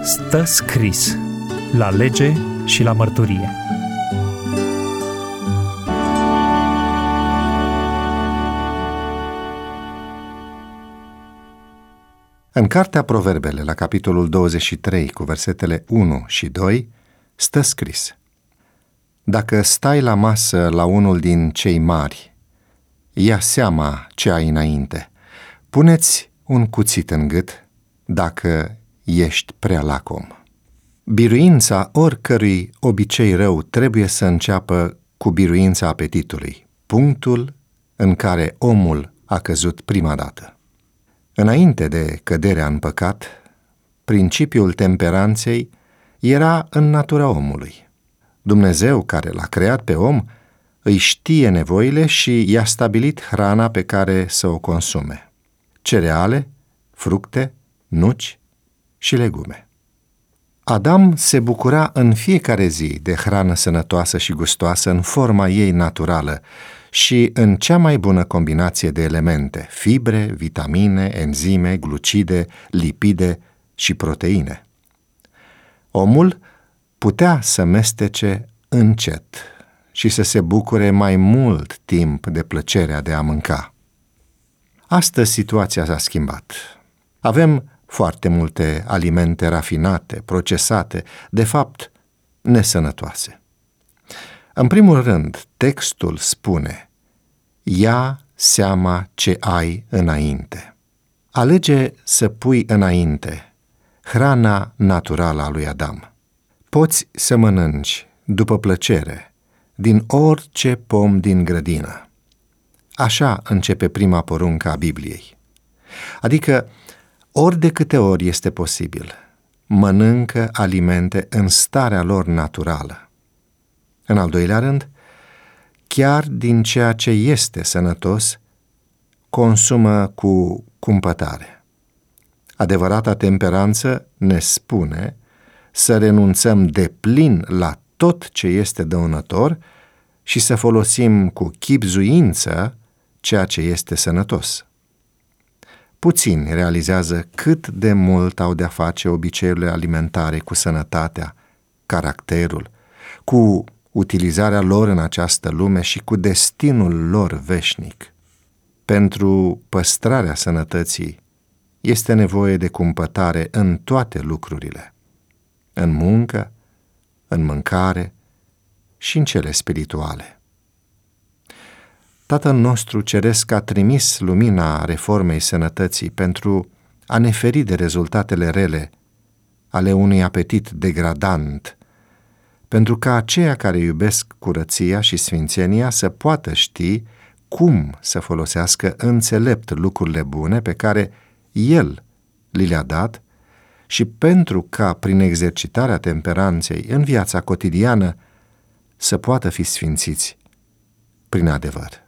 Stă scris la lege și la mărturie. În cartea Proverbele, la capitolul 23, cu versetele 1 și 2, stă scris: Dacă stai la masă la unul din cei mari, ia seama ce ai înainte. Puneți un cuțit în gât dacă ești prea lacom. Biruința oricărui obicei rău trebuie să înceapă cu biruința apetitului, punctul în care omul a căzut prima dată. Înainte de căderea în păcat, principiul temperanței era în natura omului. Dumnezeu, care l-a creat pe om, îi știe nevoile și i-a stabilit hrana pe care să o consume: cereale, fructe, nuci și legume. Adam se bucura în fiecare zi de hrană sănătoasă și gustoasă în forma ei naturală și în cea mai bună combinație de elemente: fibre, vitamine, enzime, glucide, lipide și proteine. Omul putea să mestece încet și să se bucure mai mult timp de plăcerea de a mânca. Astăzi situația s-a schimbat. Avem foarte multe alimente rafinate, procesate, de fapt nesănătoase. În primul rând, textul spune: ia seama ce ai înainte. Alege să pui înainte hrana naturală a lui Adam. Poți să mănânci după plăcere din orice pom din grădină. Așa începe prima poruncă a Bibliei. Adică, ori de câte ori este posibil, mănâncă alimente în starea lor naturală. În al doilea rând, chiar din ceea ce este sănătos, consumă cu cumpătare. Adevărata temperanță ne spune să renunțăm deplin la tot ce este dăunător și să folosim cu chibzuință ceea ce este sănătos. Puțini realizează cât de mult au de-a face obiceiurile alimentare cu sănătatea, caracterul, cu utilizarea lor în această lume și cu destinul lor veșnic. Pentru păstrarea sănătății este nevoie de cumpătare în toate lucrurile: în muncă, în mâncare și în cele spirituale. Tatăl nostru ceresc a trimis lumina reformei sănătății pentru a ne feri de rezultatele rele ale unui apetit degradant, pentru ca aceia care iubesc curăția și sfințenia să poată ști cum să folosească înțelept lucrurile bune pe care El li le-a dat și pentru ca, prin exercitarea temperanței în viața cotidiană, să poată fi sfințiți prin adevăr.